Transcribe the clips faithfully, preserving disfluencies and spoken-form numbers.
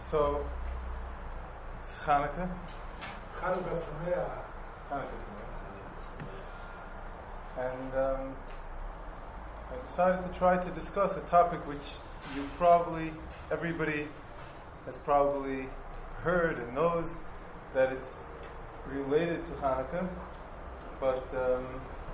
So, it's Hanukkah. Hanukkah Sameach. Hanukkah Sameach. And um, I decided to try to discuss a topic which you probably, everybody has probably heard and knows that it's related to Hanukkah, but um,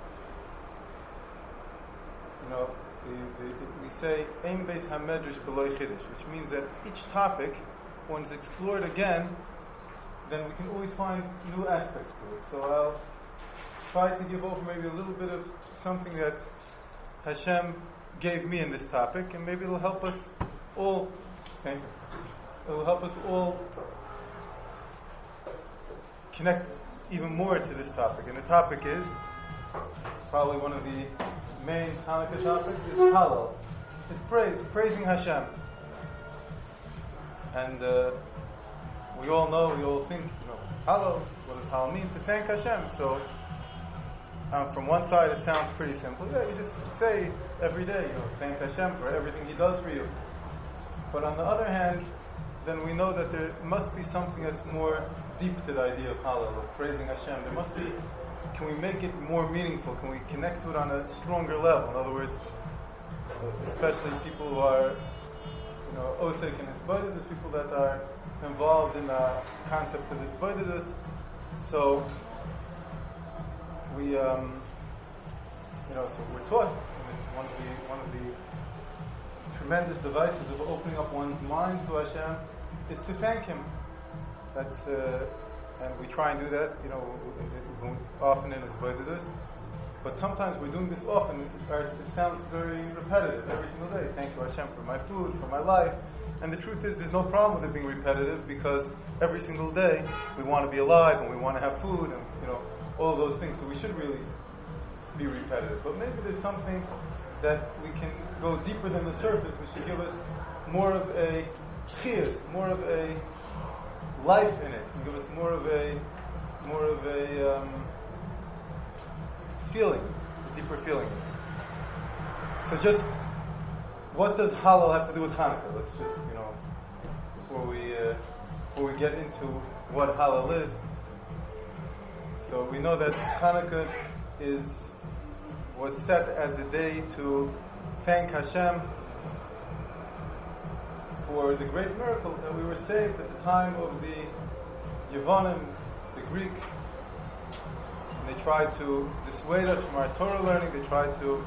you know, the, the, the, we say Ein Beis HaMedrash B'lo Chiddush, which means that each topic, when it's explored again, then we can always find new aspects to it. So I'll try to give over maybe a little bit of something that Hashem gave me in this topic, and maybe it'll help us all. Thank you. It'll help us all connect even more to this topic. And the topic is probably one of the main Hanukkah topics is Hallel. It's praise, praising Hashem. And uh, we all know, we all think, you know, Hallel, what does Hallel mean? To thank Hashem. So um, from one side it sounds pretty simple. Yeah, you just say every day, you know, thank Hashem for everything He does for you. But on the other hand, then we know that there must be something that's more deep to the idea of Hallel, of praising Hashem. There must be, can we make it more meaningful? Can we connect to it on a stronger level? In other words, especially people who are, you know, Osek and Hisbodedus, people that are involved in the concept of Hisbodedus. So we, um, you know, so we're taught, and it's one of the one of the tremendous devices of opening up one's mind to Hashem is to thank Him. That's uh, and we try and do that, you know, often in Hisbodedus. But sometimes we're doing this often. It sounds very repetitive every single day. Thank you, Hashem, for my food, for my life. And the truth is, there's no problem with it being repetitive, because every single day we want to be alive and we want to have food and, you know, all of those things. So we should really be repetitive. But maybe there's something that we can go deeper than the surface, which should give us more of a chiyus, more of a life in it, and give us more of a more of a um, feeling, a deeper feeling. So just, what does Hallel have to do with Hanukkah? Let's just, you know, before we uh, before we get into what Hallel is. So we know that Hanukkah is was set as a day to thank Hashem for the great miracle that we were saved at the time of the Yevonim, the Greeks. And they tried to dissuade us from our Torah learning. They tried to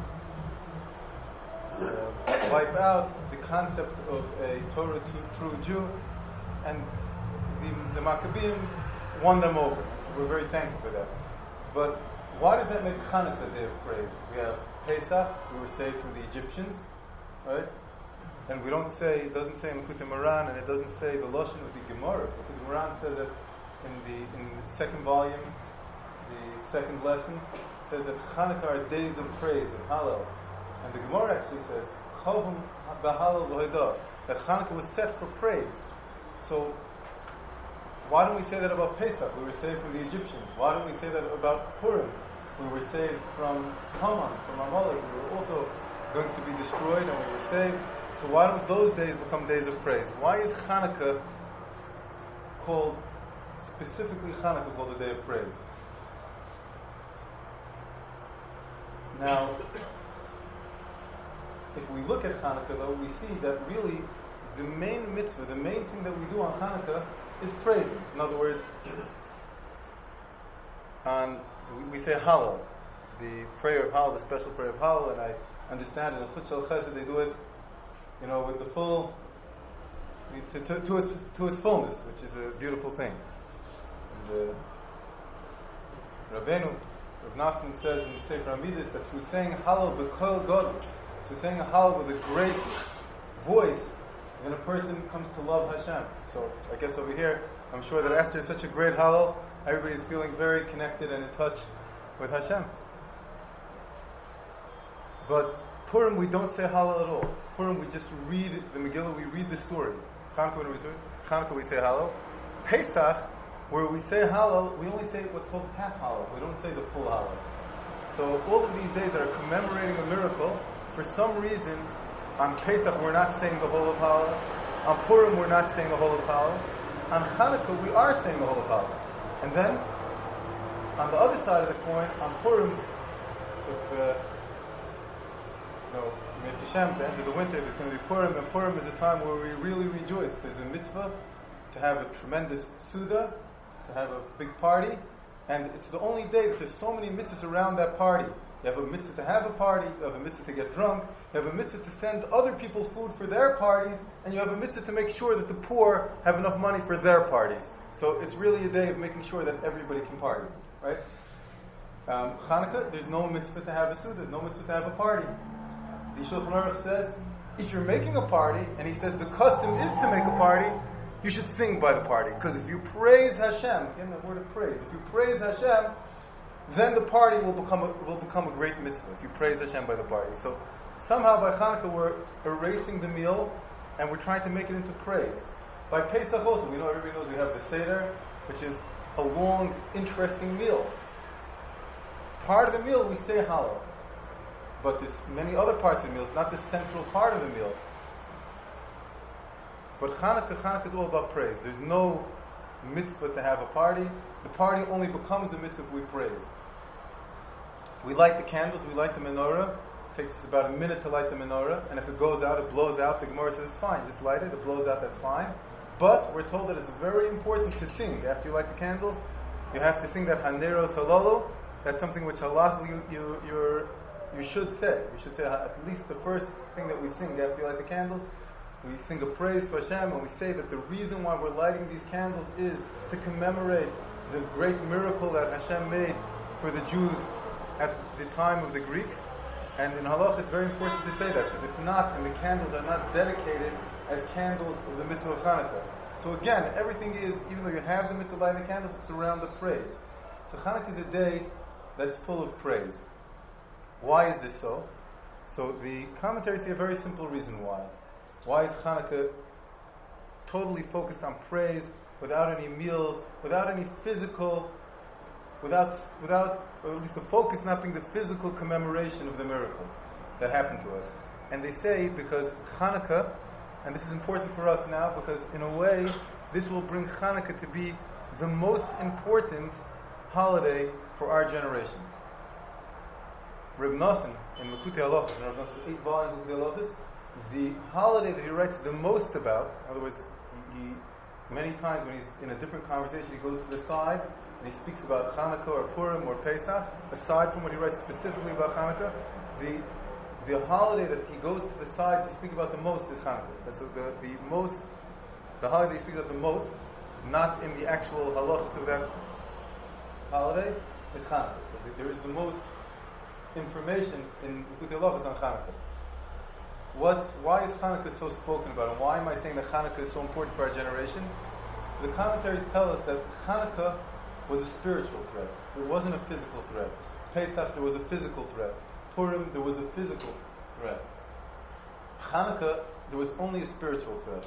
uh, wipe out the concept of a Torah true Jew. And the, the Maccabees won them over. We're very thankful for that. But why does that make Hanukkah a day of praise? We have Pesach, we were saved from the Egyptians, right? And we don't say, it doesn't say in Likutei Moharan, and it doesn't say the Lashon of the Gemara. Likutei Moharan says that in the in the second volume, the second lesson, says that Hanukkah are days of praise and Hallel. And the Gemara actually says, Chavum b'Hallel v'Hodah, that Hanukkah was set for praise. So, why don't we say that about Pesach? We were saved from the Egyptians. Why don't we say that about Purim? We were saved from Haman, from Amalek. We were also going to be destroyed, and we were saved. So why don't those days become days of praise? Why is Hanukkah called, specifically Hanukkah called the day of praise? Now, if we look at Hanukkah, though, we see that really the main mitzvah, the main thing that we do on Hanukkah is praising. In other words, on, we say Hallel, the prayer of Hallel, the special prayer of Hallel, and I understand in the Chut Shel Chesed they do it, you know, with the full, to, to, to, its, to its fullness, which is a beautiful thing. And, uh, Rabbeinu, Rav Nachman says in the Sefer Amidus that through saying Hallel b'kol gadol, through saying a Hallel with a great voice, then a person comes to love Hashem. So I guess over here, I'm sure that after such a great Hallel, everybody's feeling very connected and in touch with Hashem. But Purim, we don't say Hallel at all. Purim, we just read the Megillah, we read the story. Chanukah, what do we do? Chanukah, we say Hallel. Pesach, where we say Hallel, we only say what's called half Hallel. We don't say the full Hallel. So all of these days that are commemorating a miracle, for some reason, on Pesach we're not saying the whole of Hallel. On Purim, we're not saying the Holy Hallel. On Hanukkah, we are saying the Holy Hallel. And then, on the other side of the coin, on Purim, with uh, you know, Mitzvah Hashem, the end of the winter, there's going to be Purim, and Purim is a time where we really rejoice. There's a mitzvah to have a tremendous Suda, to have a big party, and it's the only day that there's so many mitzvahs around that party. You have a mitzvah to have a party, you have a mitzvah to get drunk, you have a mitzvah to send other people food for their parties, and you have a mitzvah to make sure that the poor have enough money for their parties. So it's really a day of making sure that everybody can party, right? Um, Hanukkah, there's no mitzvah to have a Suda, no mitzvah to have a party. The Shulchan Aruch says, if you're making a party, and he says the custom is to make a party, you should sing by the party. Because if you praise Hashem, again the word of praise, if you praise Hashem, then the party will become a, will become a great mitzvah, if you praise Hashem by the party. So somehow by Hanukkah we're erasing the meal, and we're trying to make it into praise. By Pesach also, we know, everybody knows we have the Seder, which is a long, interesting meal. Part of the meal we say Hallel. But there's many other parts of the meal. It's not the central part of the meal. But Hanukkah, Hanukkah is all about praise. There's no mitzvah to have a party. The party only becomes a mitzvah if we praise. We light the candles, we light the menorah. It takes us about a minute to light the menorah. And if it goes out, it blows out. The Gemara says it's fine. Just light it. It blows out, that's fine. But we're told that it's very important to sing. After you light the candles, you have to sing that Haneros Halolo. That's something which halachically you, you, you're You should say, you should say at least the first thing that we sing after you light the candles, we sing a praise to Hashem, and we say that the reason why we're lighting these candles is to commemorate the great miracle that Hashem made for the Jews at the time of the Greeks. And in Halach it's very important to say that, because if not, and the candles are not dedicated as candles of the mitzvah of Hanukkah. So again, everything is, even though you have the mitzvah of lighting the candles, it's around the praise. So Hanukkah is a day that's full of praise. Why is this so? So the commentaries say a very simple reason why. Why is Hanukkah totally focused on praise, without any meals, without any physical, without, without, or at least the focus not being the physical commemoration of the miracle that happened to us. And they say because Hanukkah, and this is important for us now, because in a way, this will bring Hanukkah to be the most important holiday for our generation. Reb Nosson, in Likutei Halachos, in Reb Nosson's eight volumes of Likutei Halachos, the holiday that he writes the most about, in other words, he, he, many times when he's in a different conversation, he goes to the side and he speaks about Hanukkah or Purim or Pesach, aside from what he writes specifically about Hanukkah, the the holiday that he goes to the side to speak about the most is Hanukkah. That's the, the most, the holiday he speaks about the most, not in the actual halachos of that holiday, is Hanukkah. So there is the most information in Likutei Halachos on Hanukkah. What's, why is Hanukkah so spoken about, and why am I saying that Hanukkah is so important for our generation? The commentaries tell us that Hanukkah was a spiritual threat. It wasn't a physical threat. Pesach, there was a physical threat. Purim, there was a physical threat. Hanukkah, there was only a spiritual threat.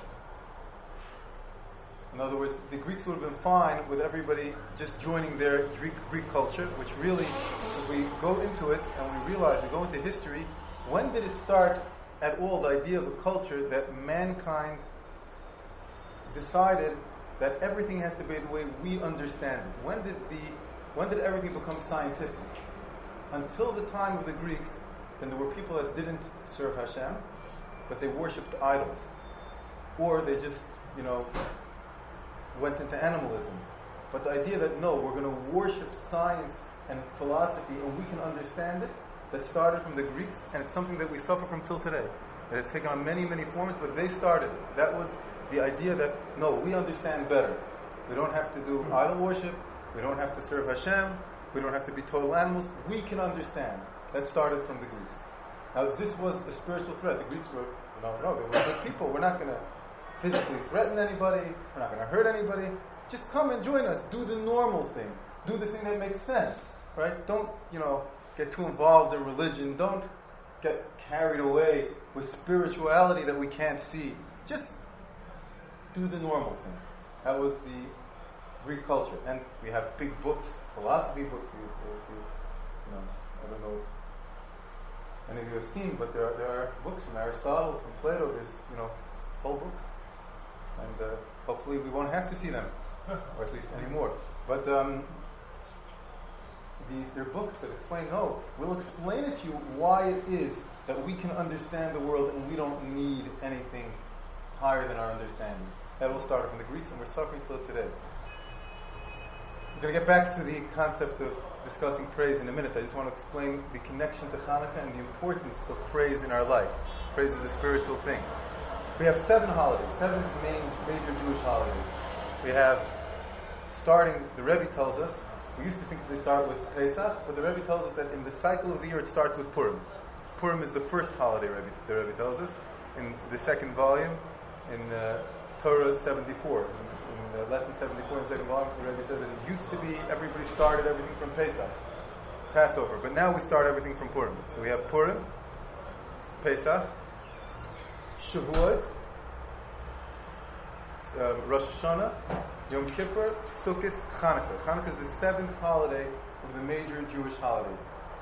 In other words, the Greeks would have been fine with everybody just joining their Greek, Greek culture, which really, if we go into it and we realize, we go into history, when did it start at all, the idea of a culture that mankind decided that everything has to be the way we understand it? When did the, when did everything become scientific? Until the time of the Greeks, then there were people that didn't serve Hashem, but they worshipped idols. Or they just, you know, went into animalism. But the idea that no, we're going to worship science and philosophy and we can understand it, that started from the Greeks, and it's something that we suffer from till today. It has taken on many, many forms, but they started it. That was the idea that no, we understand better. We don't have to do idol worship, we don't have to serve Hashem, we don't have to be total animals, we can understand. That started from the Greeks. Now this was a spiritual threat. The Greeks were, you know, no, they were good people. We're not going to physically threaten anybody, we're not going to hurt anybody. Just come and join us. Do the normal thing. Do the thing that makes sense. Right? Don't, you know, get too involved in religion. Don't get carried away with spirituality that we can't see. Just do the normal thing. That was the Greek culture. And we have big books, philosophy books. You, you, you know, I don't know if any of you have seen, but there are, there are books from Aristotle, from Plato. There's, you know, whole books. and uh, hopefully we won't have to see them, or at least anymore. But um, these, they're books that explain, no, we'll explain it to you why it is that we can understand the world and we don't need anything higher than our understanding. That all started from the Greeks and we're suffering till today. We're going to get back to the concept of discussing praise in a minute. I just want to explain the connection to Hanukkah and the importance of praise in our life. Praise is a spiritual thing. We have seven holidays, seven main major Jewish holidays. We have, starting, the Rebbe tells us, we used to think that they start with Pesach, but the Rebbe tells us that in the cycle of the year it starts with Purim. Purim is the first holiday, Rebbe, the Rebbe tells us, in the second volume, in uh, Torah seventy-four. In, in uh, lesson seventy-four in the second volume, the Rebbe says that it used to be everybody started everything from Pesach, Passover, but now we start everything from Purim. So we have Purim, Pesach, Shavuot, uh, Rosh Hashanah, Yom Kippur, Sukkot, Hanukkah. Hanukkah is the seventh holiday of the major Jewish holidays.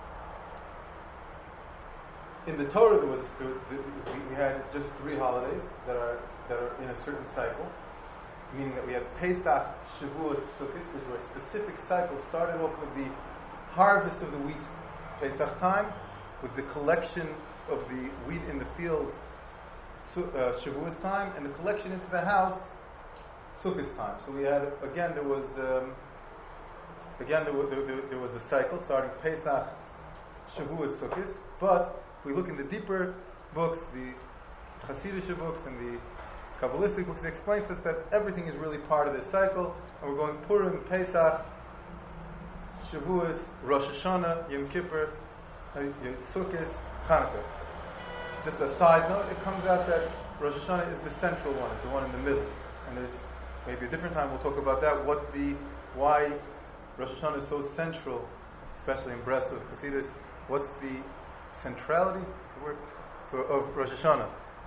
In the Torah, there was there, there, we had just three holidays that are that are in a certain cycle, meaning that we have Pesach, Shavuot, Sukkot, which were a specific cycle. Started off with the harvest of the wheat, Pesach time, with the collection of the wheat in the fields, uh, Shavuot time, and the collection into the house, Sukkot time. So we had, again, there was um, again there, there, there, there was a cycle starting Pesach, Shavuot, Sukkot. But if we look in the deeper books, the Hasidic books and the Kabbalistic books, it explains to us that everything is really part of this cycle, and we're going Purim, Pesach, Shavuot, Rosh Hashanah, Yom Kippur, Sukkot, Hanukkah. Just a side note, it comes out that Rosh Hashanah is the central one, is the one in the middle. And there's maybe a different time we'll talk about that, what the, why Rosh Hashanah is so central, especially in Breslov, Hasidus. What's the centrality the word, for, of Rosh Hashanah?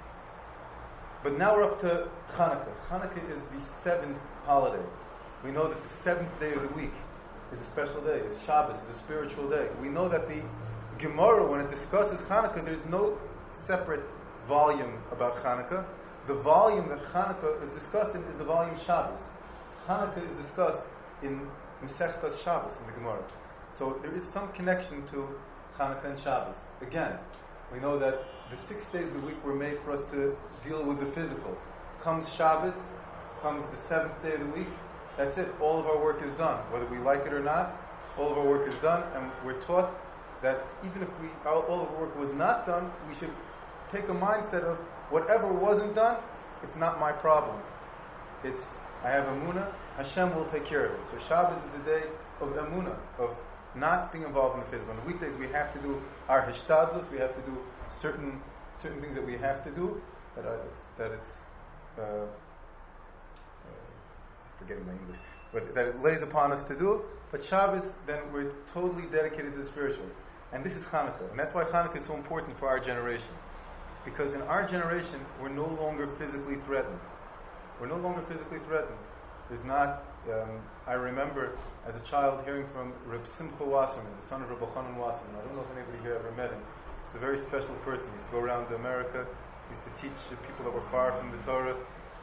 But now we're up to Hanukkah. Hanukkah is the seventh holiday. We know that the seventh day of the week is a special day. It's Shabbos, it's a spiritual day. We know that the Gemara, when it discusses Hanukkah, there's no separate volume about Hanukkah. The volume that Hanukkah is discussed in is the volume Shabbos. Hanukkah is discussed in Masechtas Shabbos in the Gemara. So there is some connection to Hanukkah and Shabbos. Again, we know that the six days of the week were made for us to deal with the physical. Comes Shabbos, comes the seventh day of the week, that's it. All of our work is done. Whether we like it or not, all of our work is done, and we're taught that even if we all of our work was not done, we should take a mindset of whatever wasn't done, it's not my problem. It's, I have Emunah, Hashem will take care of it. So Shabbos is the day of Emunah, of not being involved in the physical. On the weekdays we have to do our hishtadlus, we have to do certain certain things that we have to do, that, are, that it's, uh, uh, forgetting my English, but that it lays upon us to do. But Shabbos, then we're totally dedicated to the spiritual. And this is Hanukkah. And that's why Hanukkah is so important for our generation. Because in our generation, we're no longer physically threatened. We're no longer physically threatened. There's not, um, I remember as a child hearing from Reb Simcha Wasserman, the son of Reb Chanan Wasserman. I don't know if anybody here ever met him. He's a very special person. He used to go around to America. He used to teach people that were far from the Torah.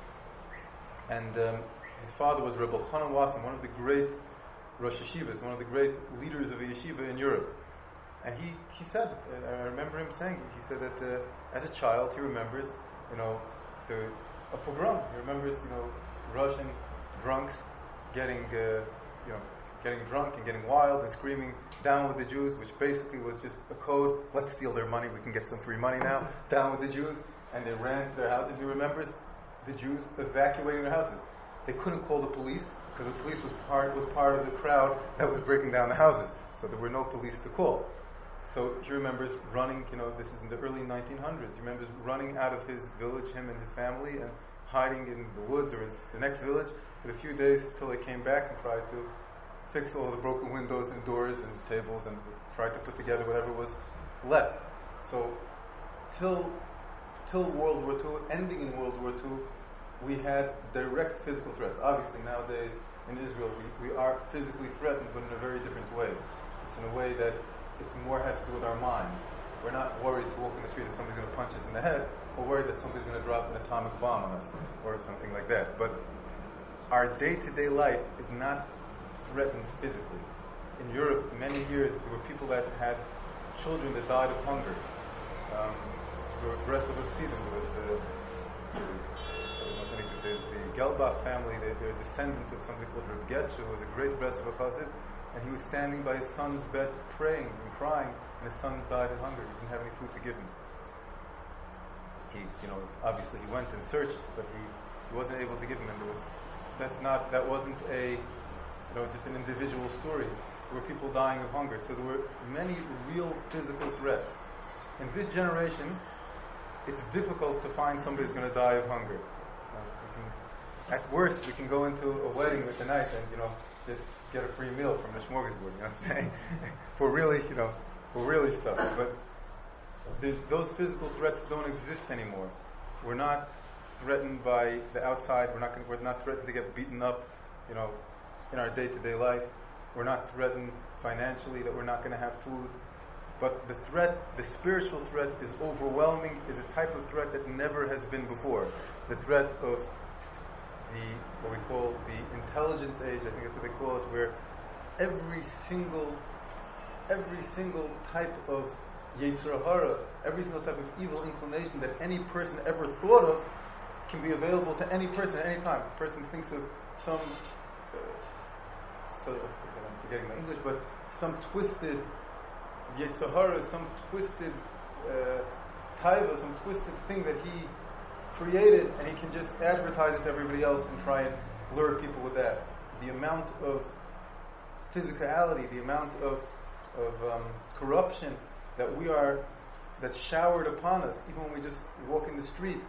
And um, his father was Reb Chanan Wasserman, one of the great Rosh Yeshivas, one of the great leaders of a yeshiva in Europe. And he, he said, uh, I remember him saying, he said that uh, as a child he remembers, you know, the, a pogrom. He remembers, you know, Russian drunks getting, uh, you know, getting drunk and getting wild and screaming down with the Jews, which basically was just a code, let's steal their money, we can get some free money now, down with the Jews. And they ran to their houses. He remembers the Jews evacuating their houses. They couldn't call the police because the police was part, was part of the crowd that was breaking down the houses. So there were no police to call. So he remembers running, you know, this is in the early nineteen hundreds. He remembers running out of his village, him and his family, and hiding in the woods or in the next village for a few days till they came back and tried to fix all the broken windows and doors and tables and tried to put together whatever was left. So till till World War Two, ending in World War Two, we had direct physical threats. Obviously nowadays in Israel we, we are physically threatened, but in a very different way. It's in a way that it more has to do with our mind. We're not worried to walk in the street and somebody's going to punch us in the head. We're worried that somebody's going to drop an atomic bomb on us or something like that. But our day-to-day life is not threatened physically. In Europe, many years, there were people that had children that died of hunger. Um, there were breasts of season. There was uh, the, the Gelbach family. They, they're a descendant of somebody called Reb Getz, who was a great breast of a chassid, and he was standing by his son's bed praying and crying, and his son died of hunger. He didn't have any food to give him. He, you know, obviously he went and searched, but he, he wasn't able to give him. And there was, that's not, that wasn't a, you know, just an individual story. There were people dying of hunger. So there were many real physical threats. In this generation, it's difficult to find somebody who's going to die of hunger. You know, we can, at worst, we can go into a wedding with a knife and, you know, just get a free meal from the smorgasbord. You know what I'm saying? for really, you know, for really stuff. But those physical threats don't exist anymore. We're not threatened by the outside. We're not. Gonna, we're not threatened to get beaten up, you know, in our day-to-day life. We're not threatened financially that we're not going to have food. But the threat, the spiritual threat, is overwhelming. Is a type of threat that never has been before. The threat of the what we call the intelligence age. I think that's what they call it, where every single, every single type of Yetzer Hara, every single type of evil inclination that any person ever thought of, can be available to any person at any time. A person thinks of some, uh, so I'm forgetting my English, but some twisted Yetzer Hara, some twisted uh, taiva, some twisted thing that he created, and he can just advertise it to everybody else and try and lure people with that. The amount of physicality, the amount of of um, corruption that we are, that's showered upon us, even when we just walk in the street,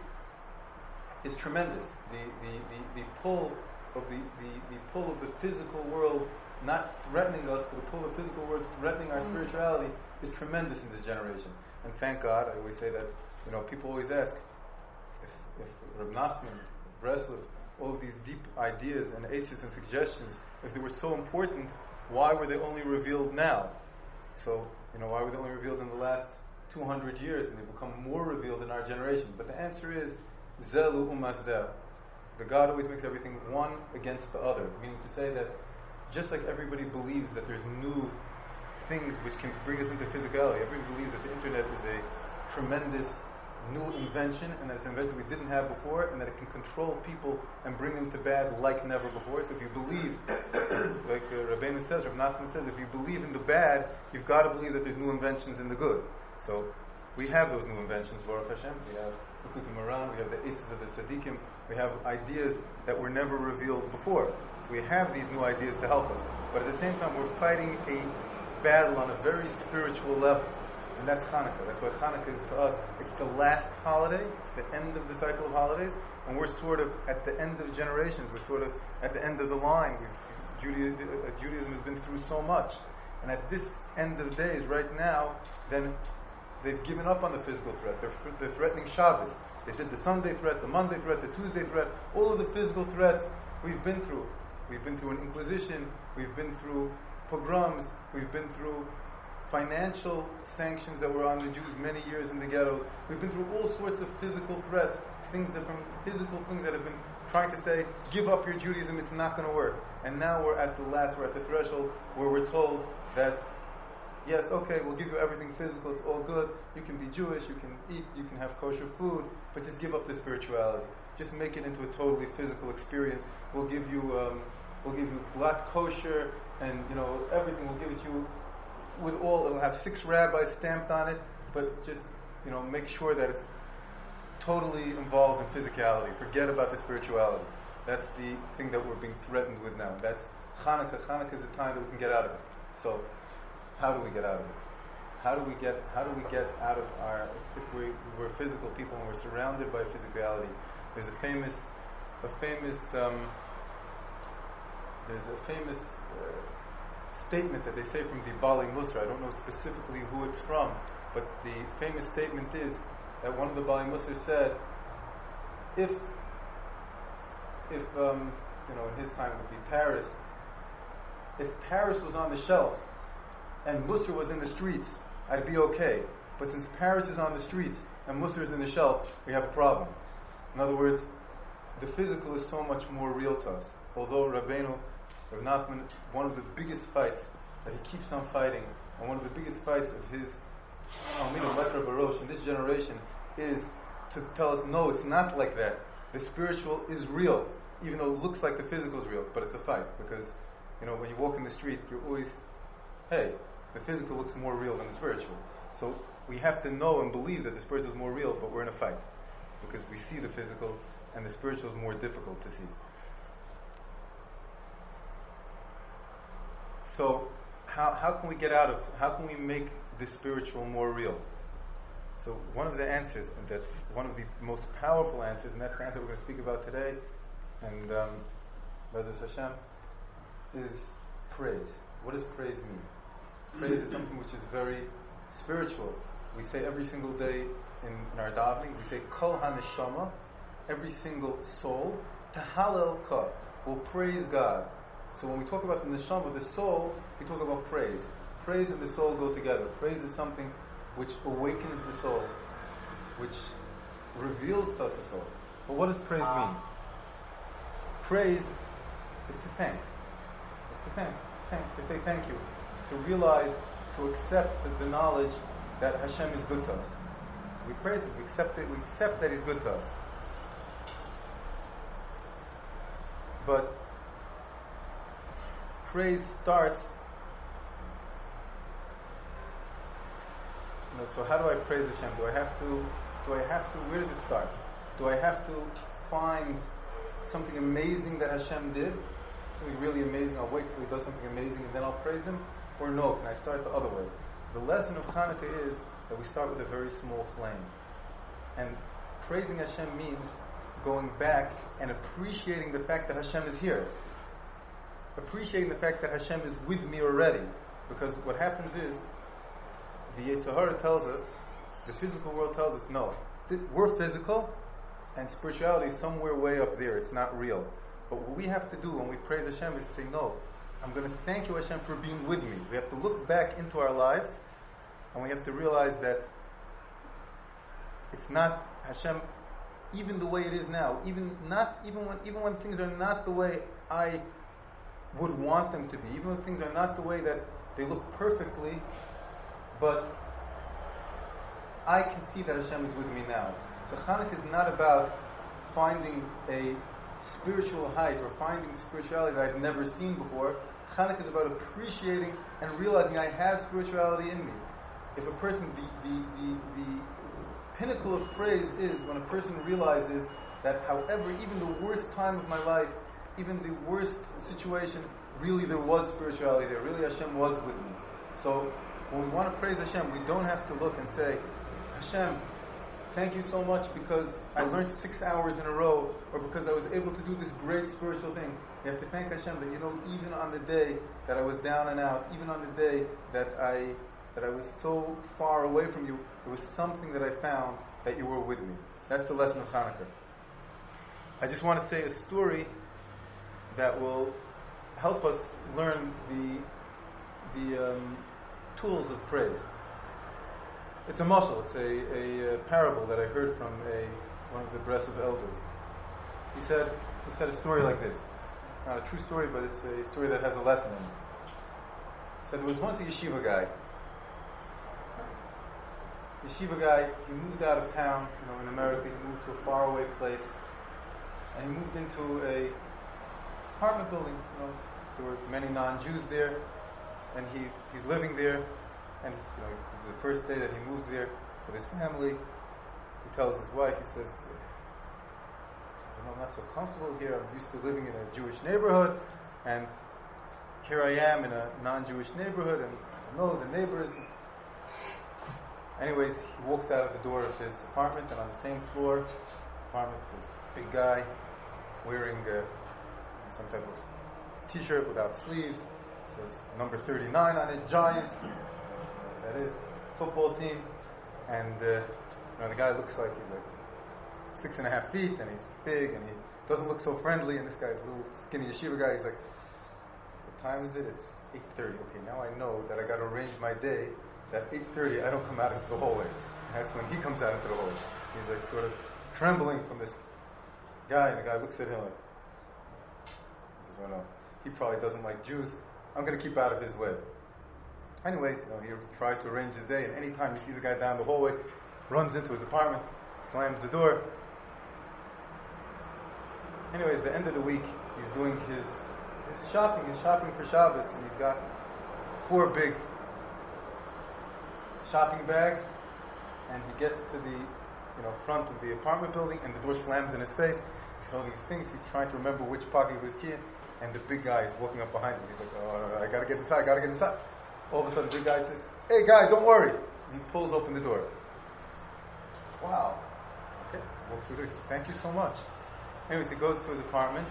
is tremendous. The the, the, the pull of the, the, the pull of the physical world not threatening us, but the pull of the physical world threatening our spirituality is tremendous in this generation. And thank God, I always say that, you know, people always ask, if, if Reb Nachman, Breslov, all of these deep ideas and eitzes and suggestions, if they were so important, why were they only revealed now? So, you know, why were they only revealed in the last two hundred years, and they become more revealed in our generation? But the answer is, Zelu umazdeh. The God always makes everything one against the other. Meaning to say that just like everybody believes that there's new things which can bring us into physicality, everybody believes that the internet is a tremendous new invention, and that it's an invention we didn't have before, and that it can control people and bring them to bad like never before. So if you believe, like uh, Rabbeinu says, Rav Nachman says, if you believe in the bad, you've got to believe that there's new inventions in the good. So we have those new inventions, Baruch Hashem. We have Likutei Moharan, we have the eitzes of the Tzaddikim, we have ideas that were never revealed before. So we have these new ideas to help us. But at the same time, we're fighting a battle on a very spiritual level. And that's Hanukkah. That's what Hanukkah is to us. It's the last holiday. It's the end of the cycle of holidays. And we're sort of at the end of generations. We're sort of at the end of the line. We've, Judaism, uh, Judaism has been through so much. And at this end of days, right now, then they've given up on the physical threat. They're, they're threatening Shabbos. They did the Sunday threat, the Monday threat, the Tuesday threat. All of the physical threats we've been through. We've been through an inquisition. We've been through pogroms. We've been through financial sanctions that were on the Jews many years in the ghettos. We've been through all sorts of physical threats, things that from physical things that have been trying to say, give up your Judaism, it's not going to work. And now we're at the last, we're at the threshold where we're told that, yes, okay, we'll give you everything physical, it's all good, you can be Jewish, you can eat, you can have kosher food, but just give up the spirituality. Just make it into a totally physical experience. We'll give you, um, we'll give you black kosher, and you know everything. We'll give it to you with all. It'll have six rabbis stamped on it, but just you know make sure that it's totally involved in physicality. Forget about the spirituality. That's the thing that we're being threatened with now. That's Hanukkah. Hanukkah is the time that we can get out of it. So, how do we get out of it? How do we get? How do we get out of our? If we we're physical people and we're surrounded by physicality, there's a famous, a famous, um, there's a famous uh, statement that they say from the Bali Musar. I don't know specifically who it's from, but the famous statement is that one of the Bali Musar said, if, if um, you know, in his time it would be Paris. If Paris was on the shelf and Musar was in the streets, I'd be okay. But since Paris is on the streets and Musar is in the shelf, we have a problem. In other words, the physical is so much more real to us. Although Rabbeinu, Rav Nachman, one of the biggest fights that he keeps on fighting, and one of the biggest fights of his Almina Letra Barosh in this generation is to tell us, no, it's not like that. The spiritual is real, even though it looks like the physical is real, but it's a fight. Because, you know, when you walk in the street, you're always, hey, the physical looks more real than the spiritual. So we have to know and believe that the spiritual is more real, but we're in a fight. Because we see the physical, and the spiritual is more difficult to see. So, how how can we get out of, how can we make the spiritual more real? So one of the answers, and that one of the most powerful answers, and that's the answer we're going to speak about today, and um, Bezos Hashem, is praise. What does praise mean? Praise is something which is very spiritual. We say every single day in, in our davening, we say Kol HaNeshama, every single soul, Tahalel Ka, will praise God. So when we talk about the neshama, the soul, we talk about praise. Praise and the soul go together. Praise is something which awakens the soul, which reveals to us the soul. But what does praise mean? Praise is to thank. It's to thank. Thank. To say thank you. To realize, to accept the, the knowledge that Hashem is good to us. So we praise Him. We accept it. We accept that He's good to us. But praise starts. You know, so how do I praise Hashem? Do I have to? Do I have to? Where does it start? Do I have to find something amazing that Hashem did? Something really amazing. I'll wait till He does something amazing and then I'll praise Him. Or no? Can I start the other way? The lesson of Hanukkah is that we start with a very small flame, and praising Hashem means going back and appreciating the fact that Hashem is here. Appreciating the fact that Hashem is with me already. Because what happens is, the Yetzer Hara tells us, the physical world tells us, no, th- we're physical, and spirituality is somewhere way up there, it's not real. But what we have to do when we praise Hashem is say, no, I'm going to thank you, Hashem, for being with me. We have to look back into our lives, and we have to realize that it's not Hashem, even the way it is now, even not even when even when things are not the way I would want them to be, even when things are not the way that they look perfectly, but I can see that Hashem is with me now. So Hanukkah is not about finding a spiritual height or finding spirituality that I've never seen before. Hanukkah is about appreciating and realizing I have spirituality in me. If a person, the, the, the, the pinnacle of praise is when a person realizes that however, even the worst time of my life, even the worst situation, really there was spirituality there. Really Hashem was with me. So when we want to praise Hashem, we don't have to look and say, Hashem, thank you so much because I learned six hours in a row, or because I was able to do this great spiritual thing. You have to thank Hashem that, you know, even on the day that I was down and out, even on the day that I that I was so far away from you, there was something that I found that you were with me. That's the lesson of Hanukkah. I just want to say a story that will help us learn the the um, tools of praise. It's a mashal, it's a, a, a parable that I heard from a one of the Breslov elders. He said he said a story like this. It's not a true story, but it's a story that has a lesson in it. He said there was once a yeshiva guy. Yeshiva guy, he moved out of town, you know, in America. He moved to a faraway place, and he moved into a apartment building. You know, there were many non-Jews there, and he he's living there. And you know, the first day that he moves there with his family, he tells his wife, he says, you know, I'm not so comfortable here. I'm used to living in a Jewish neighborhood, and here I am in a non-Jewish neighborhood, and I know the neighbors. Anyways, he walks out of the door of his apartment, and on the same floor, apartment, this big guy wearing uh, some type of t-shirt without sleeves, says number thirty-nine on it, Giants. That is football team, and uh, you know, the guy looks like he's like six and a half feet, and he's big, and he doesn't look so friendly. And this guy's a little skinny yeshiva guy. He's like, "What time is it? It's eight thirty. Okay, now I know that I got to arrange my day at eight thirty I don't come out into the hallway. And that's when he comes out into the hallway. He's like sort of trembling from this guy, and the guy looks at him like, he says, oh no, he probably doesn't like Jews. I'm going to keep out of his way. Anyways, you know, he tries to arrange his day, and anytime he sees a guy down the hallway, runs into his apartment, slams the door. Anyways, at the end of the week, he's doing his, his shopping, he's shopping for Shabbos, and he's got four big shopping bags, and he gets to the you know, front of the apartment building, and the door slams in his face. He's holding these things, he's trying to remember which pocket he was key in, and the big guy is walking up behind him. He's like, oh, I gotta get inside, I gotta get inside. All of a sudden, the big guy says, hey guy, don't worry. And he pulls open the door. Wow. Okay, walks through the door. He says, thank you so much. Anyways, he goes to his apartment,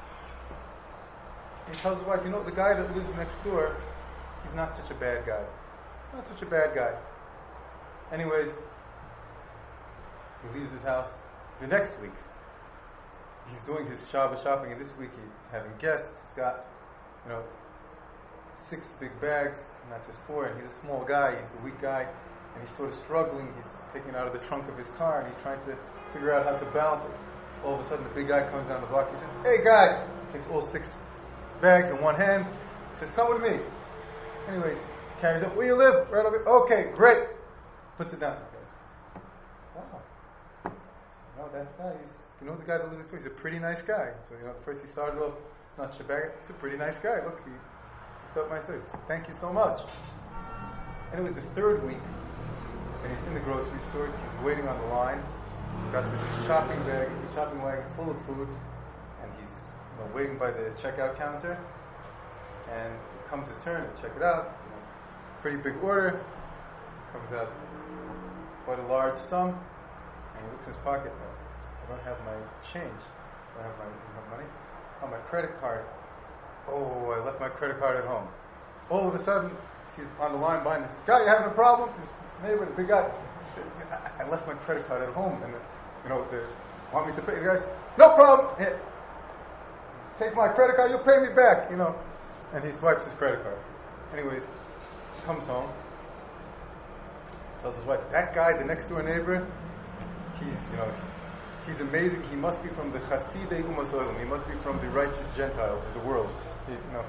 and he tells his wife, you know, the guy that lives next door, he's not such a bad guy. He's not such a bad guy. Anyways, he leaves his house. The next week, he's doing his Shabbos shopping, and this week he's having guests. He's got, you know, six big bags, not just four, and he's a small guy, he's a weak guy, and he's sort of struggling. He's taking it out of the trunk of his car, and he's trying to figure out how to balance it. All of a sudden, the big guy comes down the block. He says, hey guy! Takes all six bags in one hand. He says, come with me. Anyways, carries up. Where you live? Right over here. Okay, great. Puts it down. Wow. You know, that guy, he's, you know the guy that lives this way, he's a pretty nice guy. So, you know, first he started off, it's not Shabbat, he's a pretty nice guy. Look, he picked up my service. Thank you so much. And it was the third week, and he's in the grocery store, he's waiting on the line. He's got this shopping bag, shopping wagon full of food, and he's you know, waiting by the checkout counter. And it comes his turn to check it out. You know, pretty big order. Comes out quite a large sum, and he looks in his pocket. I don't have my change. I don't have my, I don't have money. Oh, my credit card. Oh, I left my credit card at home. All of a sudden, he's on the line behind him. He says, guy, you having a problem? His neighbor, the big guy. I left my credit card at home, and you know, they want me to pay. The guy says, no problem. Here, take my credit card. You'll pay me back. You know, and he swipes his credit card. Anyways, comes home, tells his wife, that guy, the next door neighbor, he's you know, he's, he's amazing. He must be from the Chasidei Umas Olam. He must be from the righteous Gentiles of the world. He, you know,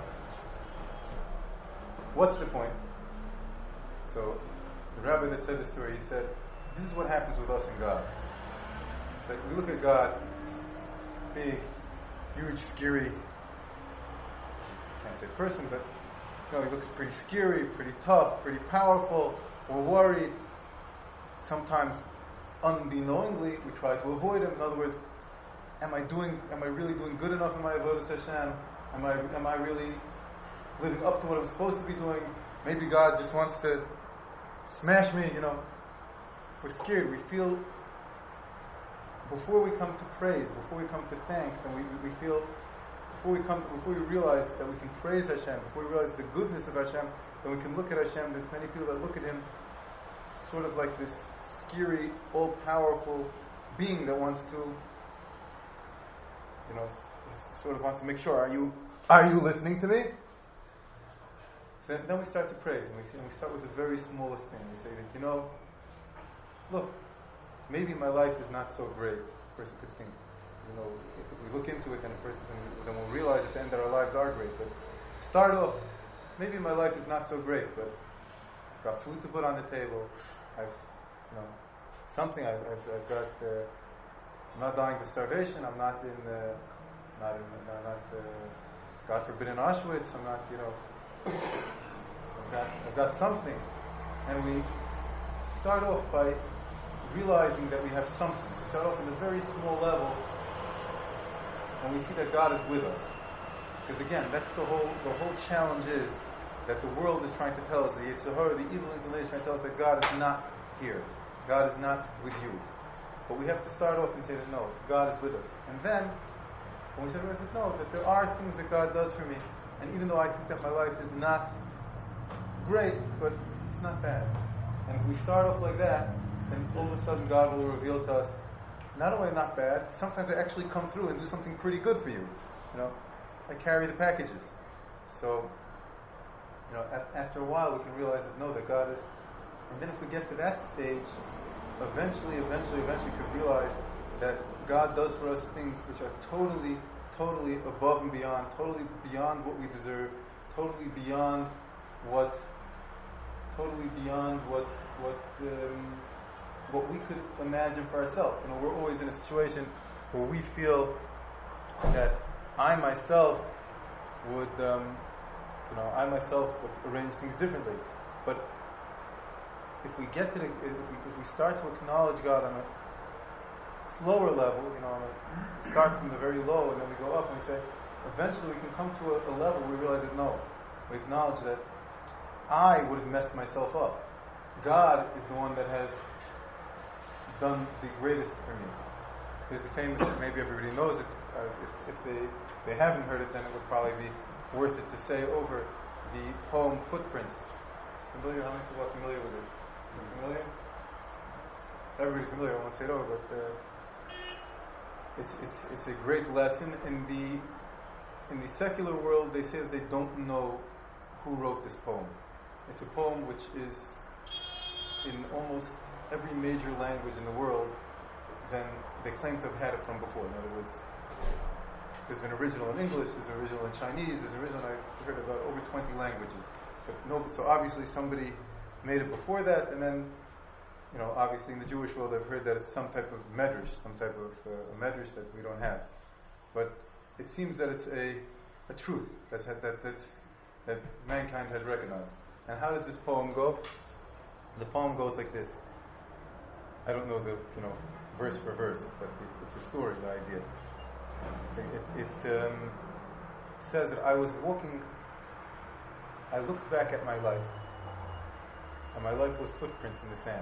what's the point? So. The rabbi that said the story, he said, this is what happens with us and God. It's like, we look at God, big, huge, scary, I can't say person, but you know, he looks pretty scary, pretty tough, pretty powerful. We're worried. Sometimes, unbeknowingly, we try to avoid him. In other words, am I doing, am I really doing good enough in my avodas Hashem? Am I, am I really living up to what I'm supposed to be doing? Maybe God just wants to smash me, you know. We're scared. We feel, before we come to praise, before we come to thank, and we, we feel, before we come, to, before we realize that we can praise Hashem, before we realize the goodness of Hashem, then we can look at Hashem. There's many people that look at Him sort of like this scary, all-powerful being that wants to, you know, sort of wants to make sure, are you, are you listening to me? So then we start to praise, and we, and we start with the very smallest thing. We say that, you know, look, maybe my life is not so great. A person could think, you know, if we look into it, then a person can, then we'll realize at the end that our lives are great. But start off, maybe my life is not so great, but I've got food to put on the table. I've, you know, something. I've, I've, I've got. Uh, I'm not dying of starvation. I'm not in, uh, not in, uh, not, uh, God forbid, in Auschwitz. I'm not, you know. I've got, I've got something, and we start off by realizing that we have something. We start off in a very small level, and we see that God is with us. Because again, that's the whole the whole challenge is that the world is trying to tell us, the Yetzer Hara, the evil inclination, trying to tell us that God is not here. God is not with you. But we have to start off and say that no, God is with us. And then, when we say that, no, that there are things that God does for me. And even though I think that my life is not great, but it's not bad. And if we start off like that, then all of a sudden God will reveal to us, not only not bad, sometimes I actually come through and do something pretty good for you. You know, I carry the packages. So, you know, at, after a while we can realize that no, that God is And then if we get to that stage, eventually, eventually, eventually we could realize that God does for us things which are totally, totally above and beyond, totally beyond what we deserve, totally beyond what, totally beyond what, what, um, what we could imagine for ourselves. You know, we're always in a situation where we feel that I myself would, um, you know, I myself would arrange things differently. But if we get to the, if we, if we start to acknowledge God on a slower level, you know, on a, we start from the very low and then we go up and we say, eventually we can come to a, a level where we realize that no, we acknowledge that I would have messed myself up. God is the one that has done the greatest for me. There's the famous, maybe everybody knows it, uh, if, if they they haven't heard it, then it would probably be worth it to say over the poem Footprints. Familiar? How many people are familiar with it? Are you familiar? Everybody's familiar, I won't say it over, but uh, it's, it's, it's a great lesson. In the, in the secular world, they say that they don't know who wrote this poem. It's a poem which is in almost every major language in the world, then they claim to have had it from before. In other words, there's an original in English, there's an original in Chinese, there's an original, I've heard about over twenty languages. But no, so obviously somebody made it before that, and then, you know, obviously in the Jewish world I've heard that it's some type of medrash, some type of uh, a medrash that we don't have. But it seems that it's a, a truth that's, that, that's, that mankind has recognized. And how does this poem go? The poem goes like this. I don't know the, you know, verse for verse, but it, it's a story, the idea. It, it um, says that I was walking, I looked back at my life, and my life was footprints in the sand.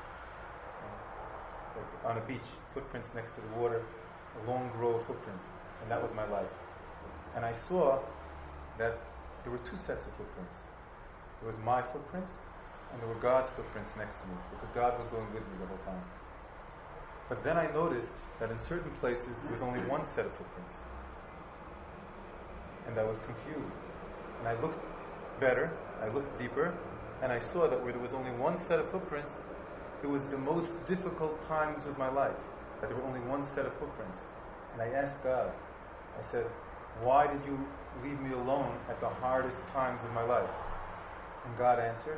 Uh, like on a beach, footprints next to the water, a long row of footprints, and that was my life. And I saw that there were two sets of footprints. There was my footprints, and there were God's footprints next to me, because God was going with me the whole time. But then I noticed that in certain places there was only one set of footprints. And I was confused. And I looked better, I looked deeper, and I saw that where there was only one set of footprints, it was the most difficult times of my life, that there were only one set of footprints. And I asked God, I said, why did you leave me alone at the hardest times of my life? And God answered,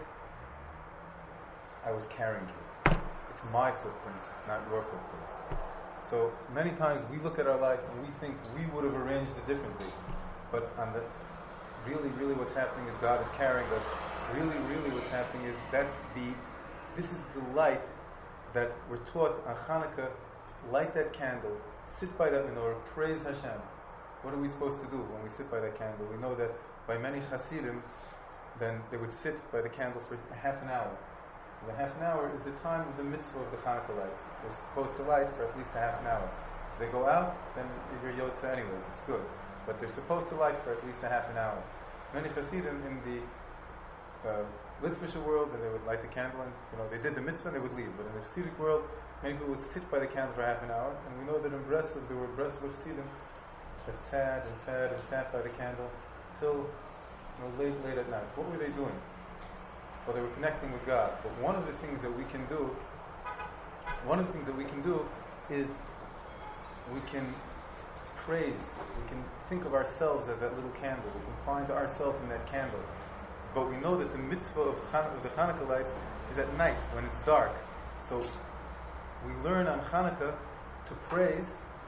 I was carrying you. It's my footprints, not your footprints. So many times we look at our life and we think we would have arranged it differently. But on the really, really what's happening is God is carrying us. Really, really what's happening is that's the, this is the light that we're taught on Hanukkah. Light that candle, sit by that menorah, praise Hashem. What are we supposed to do when we sit by that candle? We know that by many Hasidim, then they would sit by the candle for half an hour. The half an hour is the time of the mitzvah of the Hanukkah lights. They're supposed to light for at least a half an hour. If they go out, then you're Yotze anyways, it's good. But they're supposed to light for at least a half an hour. Many Hasidim in the uh, Litzvisher world, then they would light the candle and, you know, they did the mitzvah and they would leave. But in the Hasidic world, many people would sit by the candle for half an hour. And we know that in Breslov, there were Breslov Hasidim that sat and sat and sat by the candle till, you know, late, late at night. What were they doing? Well, they were connecting with God. But one of the things that we can do, one of the things that we can do is we can praise, we can think of ourselves as that little candle. We can find ourselves in that candle. But we know that the mitzvah of, Han- of the Hanukkah lights is at night, when it's dark. So we learn on Hanukkah to praise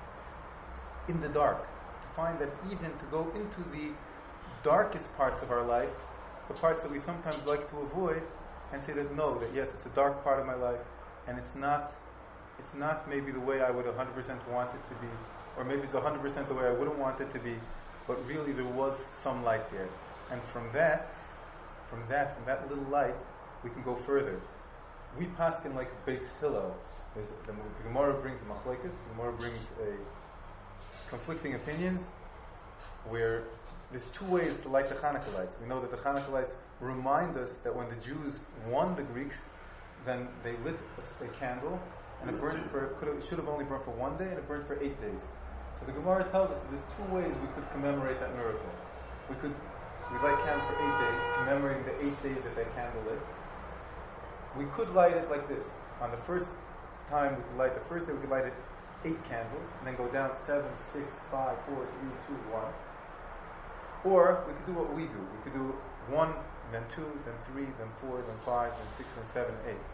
in the dark. To find that even to go into the darkest parts of our life, the parts that we sometimes like to avoid, and say that no, that yes, it's a dark part of my life, and it's not it's not maybe the way I would one hundred percent want it to be, or maybe it's one hundred percent the way I wouldn't want it to be, but really there was some light there. And from that, from that, from that little light, we can go further. We paskin like Beis Hillel. There's, the, the Gemara brings a machlokes, the Gemara brings a conflicting opinions, where there's two ways to light the Hanukkah lights. We know that the Hanukkah lights remind us that when the Jews won the Greeks, then they lit a, a candle, and it burned for, could have, should have only burned for one day, and it burned for eight days. So the Gemara tells us that there's two ways we could commemorate that miracle. We could we light candles for eight days, commemorating the eight days that that candle lit. we could light it like this. On the first time we could light, the first day we could light it eight candles, and then go down seven, six, five, four, three, two, one. Or we could do what we do. We could do one, then two, then three, then four, then five, then six, and seven, eight.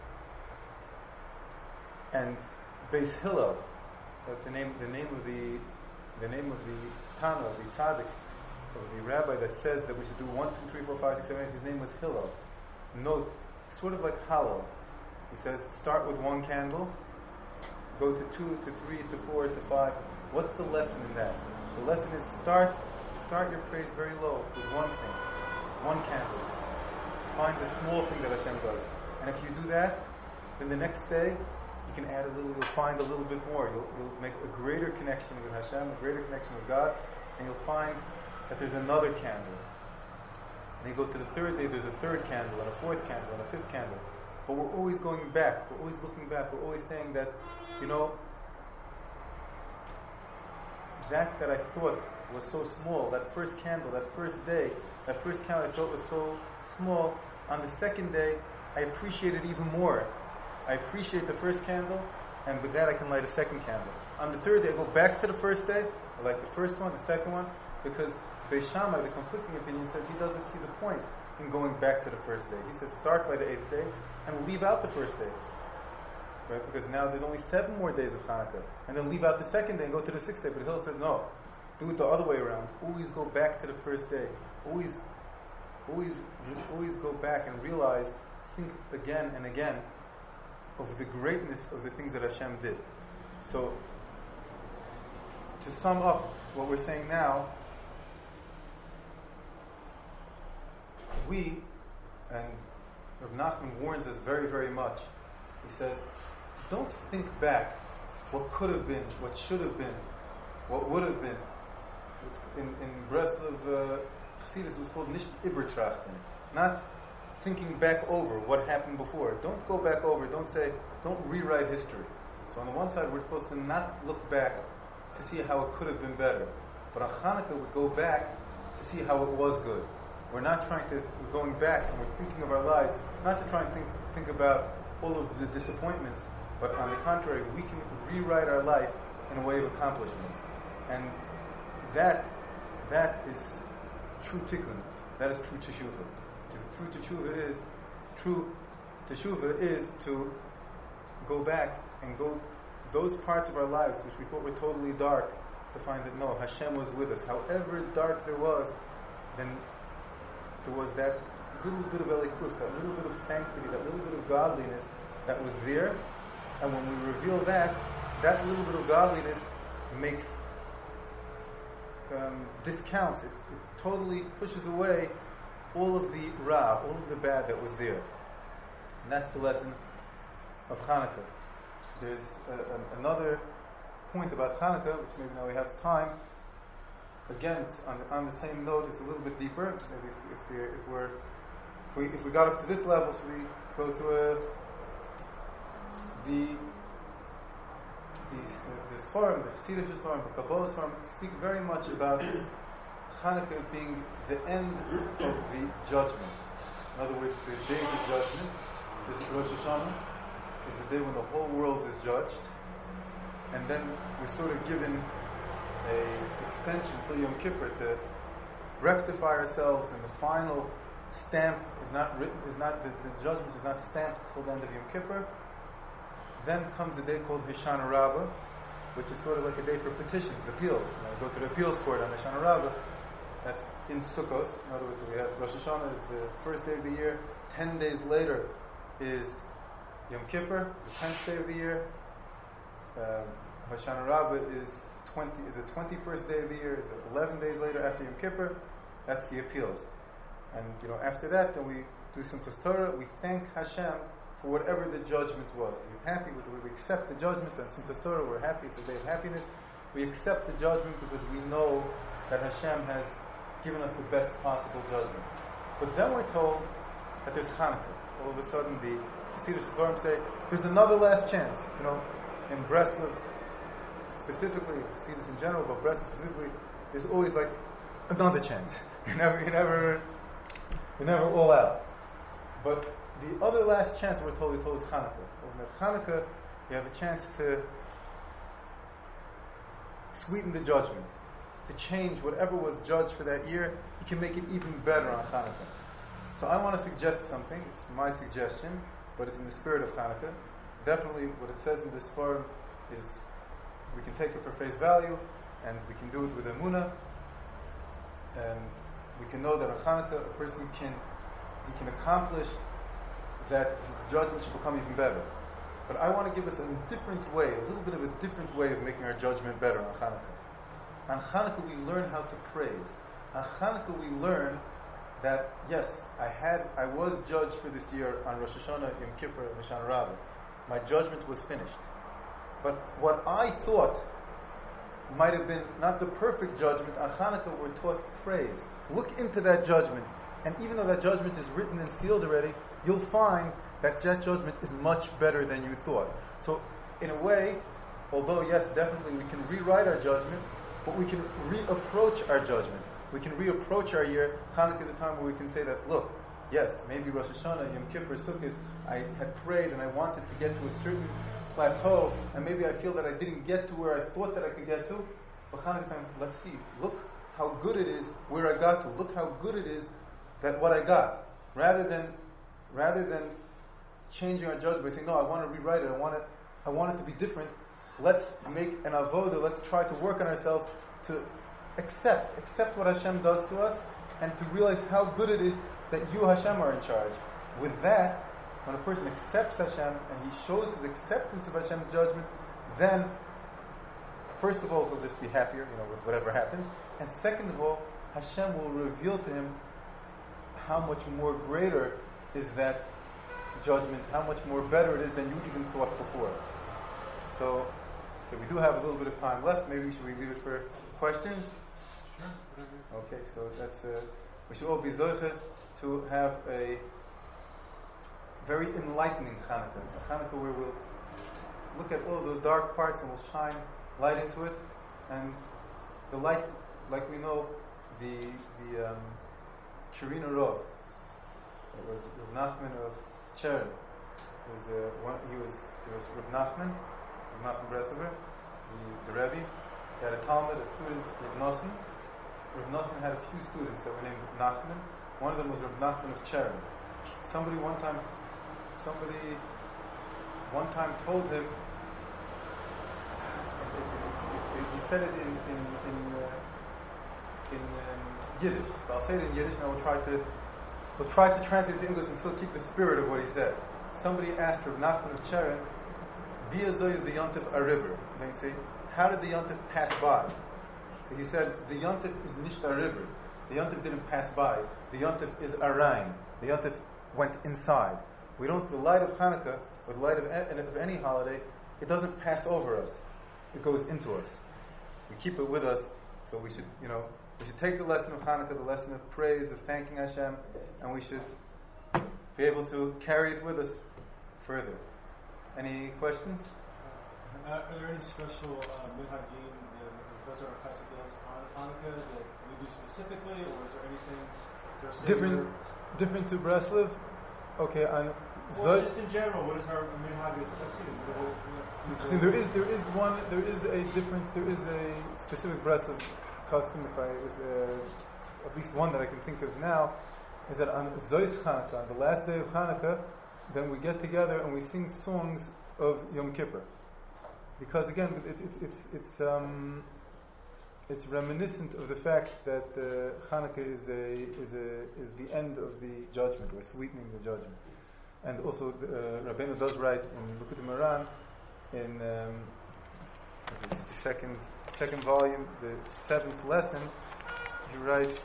And Beis Hillel, that's the name, the name of the, the name of the Tana, the tzaddik, of the rabbi that says that we should do one, two, three, four, five, six, seven, eight. His name was Hillel. Note, sort of like Hallel. He says, start with one candle, go to two, to three, to four, to five. What's the lesson in that? The lesson is start, start your praise very low with one thing, one candle. Find the small thing that Hashem does, and if you do that, then the next day you can add a little. You'll find a little bit more. You'll, you'll make a greater connection with Hashem, a greater connection with God, and you'll find that there's another candle. And you go to the third day, there's a third candle, and a fourth candle, and a fifth candle. But we're always going back. We're always looking back. We're always saying that, you know, that that I thought was so small, that first candle, that first day, that first candle I thought was so small, on the second day, I appreciate it even more. I appreciate the first candle, and with that I can light a second candle. On the third day, I go back to the first day, I light the first one, the second one, because Beis Shammai, the conflicting opinion, says he doesn't see the point in going back to the first day. He says start by the eighth day and leave out the first day. Right? Because now there's only seven more days of Hanukkah. And then leave out the second day and go to the sixth day. But Hillel said no. Do it the other way around. Always go back to the first day. Always always always go back and realize, think again and again of the greatness of the things that Hashem did. So to sum up what we're saying now, we, and Rav Nachman warns us very, very much. He says, don't think back what could have been, what should have been, what would have been. It's in in Breslov, uh, Chassidus was called Nicht Übertrachten, not thinking back over what happened before. Don't go back over, don't say, don't rewrite history. So on the one side, we're supposed to not look back to see how it could have been better. But on Hanukkah, we go back to see how it was good. We're not trying to, we're going back and we're thinking of our lives, not to try and think, think about all of the disappointments, but on the contrary, we can rewrite our life in a way of accomplishments. And that, that is true tikkun. That is true teshuvah. True teshuvah is, true teshuvah is to go back and go those parts of our lives which we thought were totally dark, to find that no, Hashem was with us. However dark there was, then there was that little bit of elikus, that little bit of sanctity, that little bit of godliness that was there. And when we reveal that, that little bit of godliness makes um, discounts. It, it totally pushes away all of the ra, all of the bad that was there. And that's the lesson of Hanukkah. There's uh, um, another point about Hanukkah, which maybe now we have time. Again, it's on the, on the same note. It's a little bit deeper. Maybe if, if, we're, if we're if we if we got up to this level, should we go to a the the the Sfarim, the Chassidish Sfarim, the Kabbalah Sfarim speak very much about Hanukkah being the end of the judgment. In other words, the day of the judgment is Rosh Hashanah, is the day when the whole world is judged, and then we're sort of given a extension till Yom Kippur to rectify ourselves, and the final stamp is not written, is not the, the judgment is not stamped till the end of Yom Kippur. Then comes a day called Hoshana Rabbah, which is sort of like a day for petitions, appeals. You know, go to the appeals court on Hoshana Rabbah. That's in Sukkot. In other words, we have Rosh Hashanah is the first day of the year. Ten days later is Yom Kippur, the tenth day of the year. Um, Hoshana Rabbah is twenty is the twenty-first day of the year. Is eleven days later after Yom Kippur. That's the appeals. And you know, after that, then we do Simchas Torah. We thank Hashem for whatever the judgment was. We're happy with it. We accept the judgment, and Simchas Torah, we're happy. It's a day of happiness. We accept the judgment because we know that Hashem has given us the best possible judgment. But then we're told that there's Hanukkah. All of a sudden, the Chassidish Sfarim say there's another last chance. You know, in Breslov specifically, Chassidish in general, but Breslov specifically, there's always like another chance. You never, you never, you're never all out. But the other last chance we're told, we're told is Hanukkah. When at Hanukkah, you have a chance to sweeten the judgment, to change whatever was judged for that year. You can make it even better on Hanukkah. So I want to suggest something. It's my suggestion, but it's in the spirit of Hanukkah. Definitely, what it says in this forum is we can take it for face value, and we can do it with emunah, and we can know that on Hanukkah a person can he can accomplish that his judgment should become even better. But I want to give us a different way, a little bit of a different way of making our judgment better on Hanukkah. On Hanukkah we learn how to praise. On Hanukkah we learn that yes, I had, I was judged for this year on Rosh Hashanah, Yom Kippur, and Hoshana Rabbah. My judgment was finished. But what I thought might have been not the perfect judgment, on Hanukkah we're taught praise. Look into that judgment, and even though that judgment is written and sealed already, you'll find that that judgment is much better than you thought. So, in a way, although yes, definitely we can rewrite our judgment, but we can reapproach our judgment. We can reapproach our year. Hanukkah is a time where we can say that, look, yes, maybe Rosh Hashanah, Yom Kippur, Sukkot, I had prayed and I wanted to get to a certain plateau, and maybe I feel that I didn't get to where I thought that I could get to. But Hanukkah time, let's see, look how good it is where I got to. Look how good it is that what I got. Rather than, rather than changing our judgment by saying, no, I want to rewrite it, I want it, I want it to be different. Let's make an avodah, let's try to work on ourselves to accept, accept what Hashem does to us, and to realize how good it is that you, Hashem, are in charge. With that, when a person accepts Hashem and he shows his acceptance of Hashem's judgment, then, first of all, he'll just be happier, you know, with whatever happens. And second of all, Hashem will reveal to him how much more greater is that judgment, how much more better it is than you even thought before. So, okay, we do have a little bit of time left. Maybe should we leave it for questions? Sure. Okay, so that's uh, we should all be zoche to have a very enlightening Hanukkah. A Hanukkah where we'll look at all of those dark parts and we'll shine light into it. And the light, like we know, the the um, Shirina Rov, it was Rav Nachman of Chern. Was uh, one, he was there was Rav Nachman, Rav Nachman Breslover, the, the Rebbe. He had a Talmud, a student, Rav Nosson. Rav Nosson had a few students that were named Nachman. One of them was Rav Nachman of Chern. Somebody one time, somebody one time told him. He said it in in in, uh, in um, Yiddish. So I'll say it in Yiddish, and I will try to we'll try to translate it to English and still keep the spirit of what he said. Somebody asked Rav Nachman of Chern, "Via zo is the Yontif a river?" They say, "How did the Yontif pass by?" So he said, "The Yontif is nicht a river. The Yontif didn't pass by. The Yontif is a Rhein. The Yontif went inside. We don't. The light of Hanukkah, or the light of, of any holiday, it doesn't pass over us. It goes into us. We keep it with us. So we should, you know, we should take the lesson of Hanukkah, the lesson of praise, of thanking Hashem, and we should be able to carry it with us further." Any questions? Uh, are there any special uh, minhagim that Professor Chassid does on Hanukkah that we do specifically, or is there anything there's Different, different to Breslov. Okay, on well, Zot- just in general, what is our minhag as Chassidim? See, there is there is one there is a difference. There is a specific Breslov custom. If I if, uh, at least one that I can think of now is that on Zois Chanukah, on the last day of Hanukkah, then we get together and we sing songs of Yom Kippur, because again it, it, it's it's it's um it's reminiscent of the fact that uh, Hanukkah is a is a is the end of the judgment. We're sweetening the judgment. And also, uh, Rabbeinu does write in Likutei Moharan, in um, it's the second second volume, the seventh lesson. He writes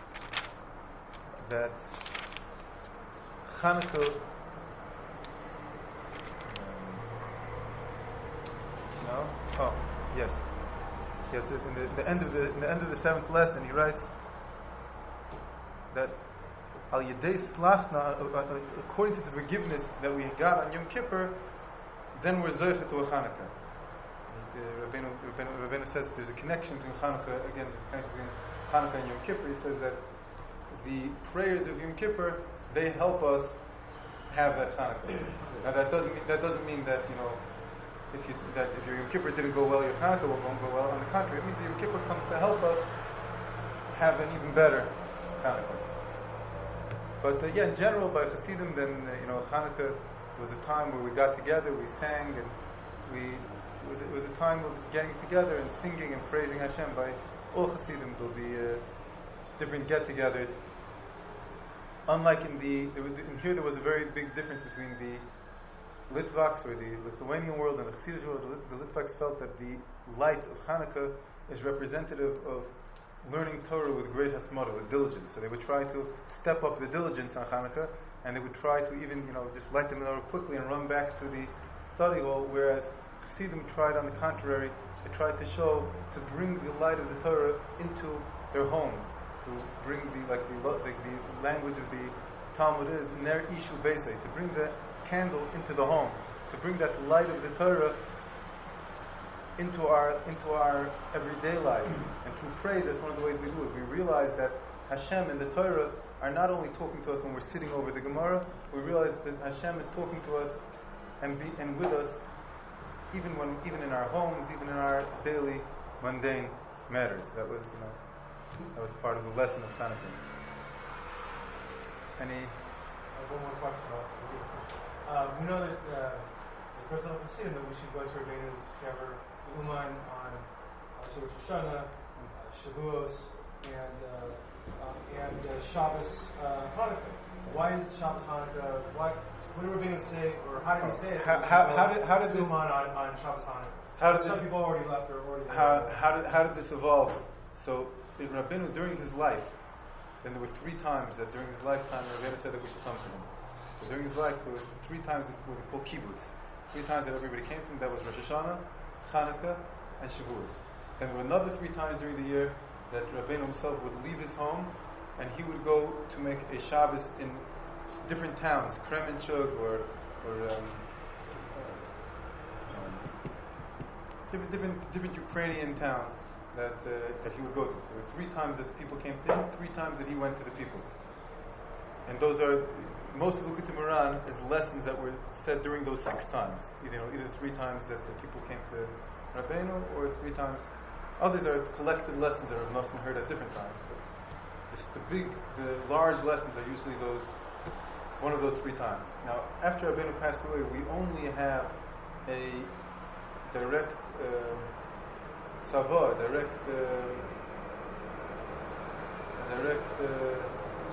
that Hanukkah. Um, no, oh yes, yes. In the, the end of the in the end of the seventh lesson, he writes that Al Yedei Slachna, according to the forgiveness that we got on Yom Kippur, then we're Zoche to a Hanukkah. Uh, Rabbeinu, Rabbeinu, Rabbeinu says there's a connection between Hanukkah, again, there's a connection between Hanukkah and Yom Kippur. He says that the prayers of Yom Kippur, they help us have that Hanukkah. Now that doesn't mean, that doesn't mean that you know if you that if your Yom Kippur didn't go well, your Hanukkah won't go well. On the contrary, it means that Yom Kippur comes to help us have an even better Hanukkah. But uh, yeah, in general, by Hasidim, then uh, you know Hanukkah was a time where we got together, we sang, and we it was, it was a time of getting together and singing and praising Hashem. By all Hasidim, there'll be uh, different get-togethers. Unlike in the, there was, in here there was a very big difference between the Litvaks or the Lithuanian world and the Hasidic world. The, the Litvaks felt that the light of Hanukkah is representative of learning Torah with great hasmara, with diligence. So they would try to step up the diligence on Hanukkah, and they would try to even, you know, just light the menorah quickly and run back to the study hall, whereas Hasidim tried, on the contrary, they tried to show, to bring the light of the Torah into their homes, to bring the, like the, like the language of the Talmud is, Ner Ishu Beisei, to bring the candle into the home, to bring that light of the Torah into our into our everyday lives. And through praise, that's one of the ways we do it. We realize that Hashem and the Torah are not only talking to us when we're sitting over the Gemara, we realize that Hashem is talking to us and be and with us even when even in our homes, even in our daily mundane matters. That was you know that was part of the lesson of Hanukkah. Any Uh, one more question also. Uh, we know that uh, the President of the Hasidim that we should go to Rabbeinu's Kever Uman on uh, Rosh Hashanah, uh, Shavuos, and uh, uh, and uh, Shabbos uh, Hanukkah. Why is Shabbos Hanukkah? Why? What did Rabbeinu say, or how did he say it? How, how, how did how did this Uman on, on Shabbos Hanukkah? How did Some this, people already left or already there. how, how did how did this evolve? So in Rabbeinu during his life, then there were three times that during his lifetime Rabbeinu said that we should come to him. So during his life there were three times what we call kibbutz. Three times that everybody came to him. That was Rosh Hashanah, Hanukkah, and Shavuos. And there were another three times during the year that Rabbeinu himself would leave his home and he would go to make a Shabbos in different towns, Kremenchug or or um, uh, um, different different different Ukrainian towns that uh, that he would go to. So there were three times that people came to him, three times that he went to the people. And those are most of Likutei Moharan is lessons that were said during those six times. You know, either three times that the people came to Rabbeinu, or three times. Others are collected lessons that Rav Nosson heard at different times. But it's the big, the large lessons are usually those, one of those three times. Now, after Rabbeinu passed away, we only have a direct uh, tzava, direct, uh, a direct. Uh,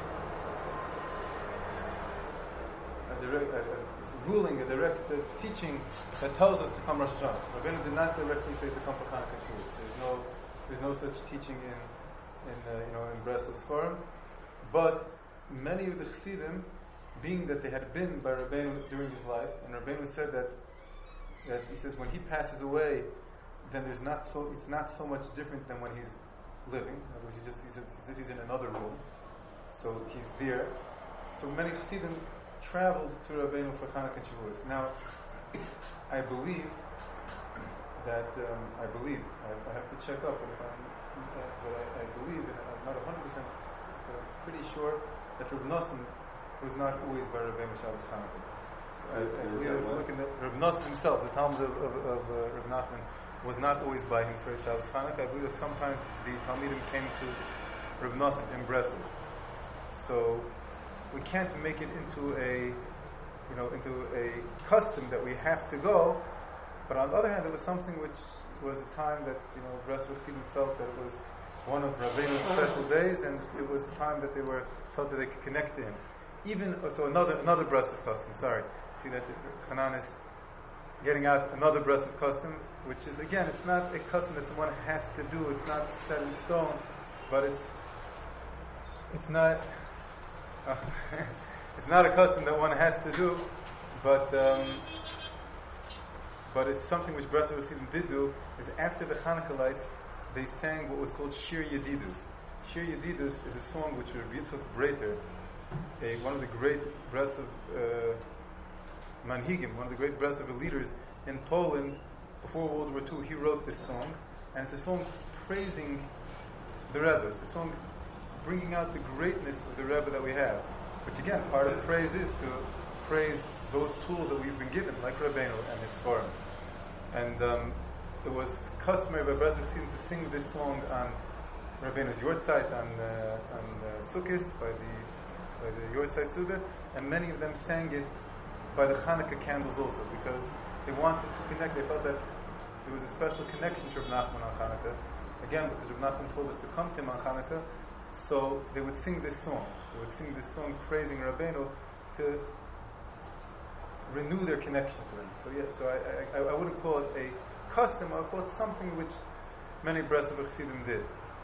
A direct, a, a ruling, a direct uh, teaching that tells us to come Rosh Hashanah. Rabbeinu did not directly say to come for Hanukkah and Shavuos. There's no, there's no such teaching in, in uh, you know, in Breslov Sforim. But many of the Chassidim, being that they had been by Rabbeinu during his life, and Rabbeinu said that that he says when he passes away, then there's not so it's not so much different than when he's living. In other words, he just he says as if he's in another room, so he's there. So many Chassidim traveled to Rabbeinu for Hanukkah and Shavuos. Now, I believe that um, I believe I, I have to check up, but if I'm, uh, but I, I believe, and I'm not one hundred percent, but I'm pretty sure that Rav Nosson was not always by Rabbeinu Shabbos Hanukkah. I, I believe if you look in the Rav Nosson himself, the Talmud of, of, of uh, Rav Nachman was not always by him for Shabbos Hanukkah. I believe that sometimes the Talmidim came to Rav Nosson in Breslov. So we can't make it into a, you know, into a custom that we have to go. But on the other hand, it was something which was a time that, you know, Breslov even felt that it was one of Rabbeinu's special days, and it was a time that they were felt that they could connect to him. Even so, another another Breslov custom. Sorry, see that Hanan is getting out another Breslov custom, which is again, it's not a custom that someone has to do. It's not set in stone, but it's it's not. Uh, it's not a custom that one has to do, but um, but it's something which Breslov Hasidim did do. Is after the Hanukkah lights, they sang what was called Shir Yedidus. Shir Yedidus is a song which Rabbi Yitzchak Breiter, a, one of the great Breslov uh, manhigim, one of the great Breslov leaders in Poland before World War Two, he wrote this song, and it's a song praising the Rebbe. It's a song bringing out the greatness of the Rebbe that we have. Which again, part of praise is to praised those tools that we've been given, like Rabbeinu and his forum. And um, it was customary by Bresler Chassidim to sing this song on Rabbeinu's Yortzeit, on uh, on uh, Sukkot, by the by the Yortzeit Suda, and many of them sang it by the Hanukkah candles also, because they wanted to connect. They felt that there was a special connection to Reb Nachman on Hanukkah. Again, because Reb Nachman told us to come to him on Hanukkah, so they would sing this song. They would sing this song praising Rabbeinu to renew their connection to him. So yeah, so I, I, I wouldn't call it a custom. I would call it something which many Bresler Chassidim did.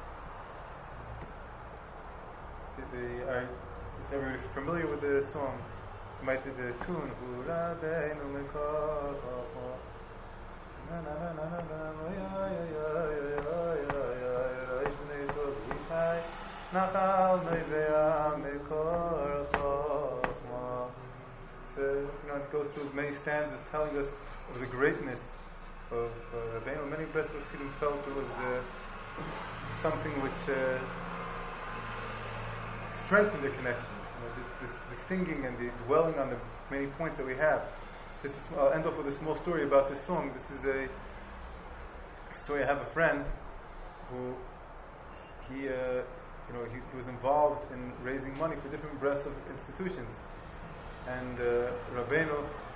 They are, is everybody familiar with the song? You might do the tune. Hu Rabbeinu Mikocho. Na na na na na na. Ya ya ya ya ya ya. Reish b'nei Yisrael v'Yishai. Nachal Nevea Mikocho. Uh, you know, it goes through many stanzas telling us of the greatness of uh, Rabbeinu. Many Bresler Chassidim felt it was uh, something which uh, strengthened their connection. You know, this, this, the singing and the dwelling on the many points that we have. Just a small, I'll end off with a small story about this song. This is a story. I have a friend who he, uh, you know, he, he was involved in raising money for different Bresler institutions. And uh, Rabbeinu,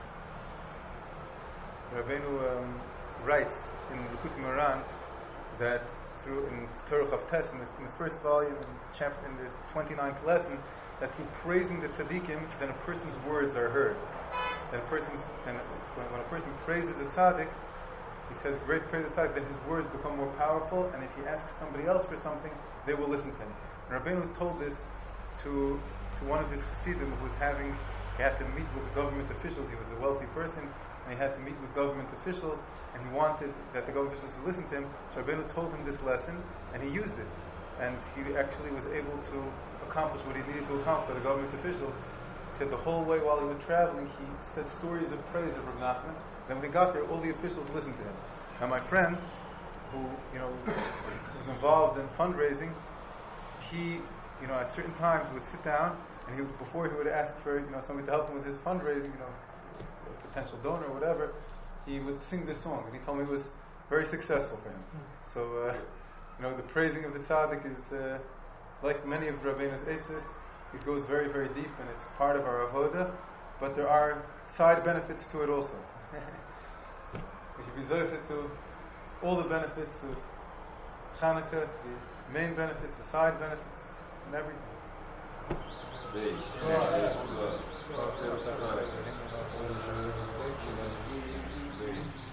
Rabbeinu um, writes in Likutei Moharan that through in Torah Chavtes, in, in the first volume, in chapter in the twenty-ninth lesson, that through praising the tzaddikim, then a person's words are heard. Then a person's, and when, when a person praises a tzaddik, he says great praise of tzaddik, then his words become more powerful. And if he asks somebody else for something, they will listen to him. And Rabbeinu told this to to one of his chassidim who was having. He had to meet with government officials. He was a wealthy person, and he had to meet with government officials, and he wanted that the government officials to listen to him. So Rabbeinu told him this lesson, and he used it. And he actually was able to accomplish what he needed to accomplish for the government officials. He said the whole way while he was traveling, he said stories of praise of Reb Nachman. Then when they got there, all the officials listened to him. Now my friend, who you know was involved in fundraising, he, you know, at certain times would sit down. And he, before he would ask for, you know, somebody to help him with his fundraising, you know, a potential donor or whatever, he would sing this song, and he told me it was very successful for him. Mm. So, uh, you know, the praising of the tzaddik is, uh, like many of Rabbeinu's eitzes, it goes very, very deep, and it's part of our avoda, but there are side benefits to it also. We should be zoifet to all the benefits of Hanukkah, the main benefits, the side benefits, and everything. Beijo. Oh, é.